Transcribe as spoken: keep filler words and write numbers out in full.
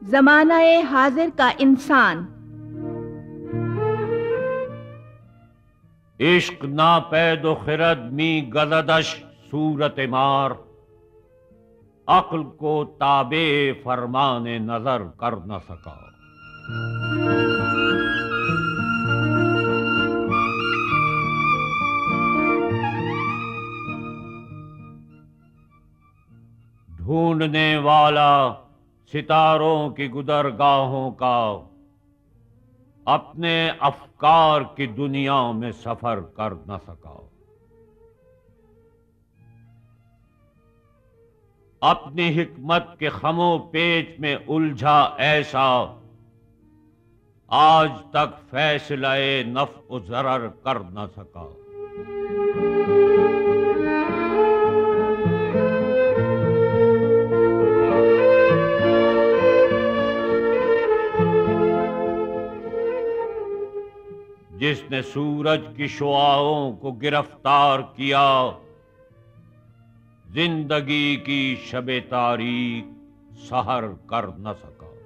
ज़माना-ए हाजिर का इंसान। इश्क ना पैदो खिरद मी गलदश सूरत मार, अक्ल को ताबे फरमाने नजर कर न सका। ढूंढने वाला सितारों की गुदरगाहों का अपने अफकार की दुनिया में सफर कर न सका। अपनी हिकमत के खमो पेच में उलझा ऐसा, आज तक फैसलाए नफ़्अ ज़रर कर न सका। जिसने सूरज की शुआओं को गिरफ्तार किया, जिंदगी की शबे तारीख सहर कर न सका।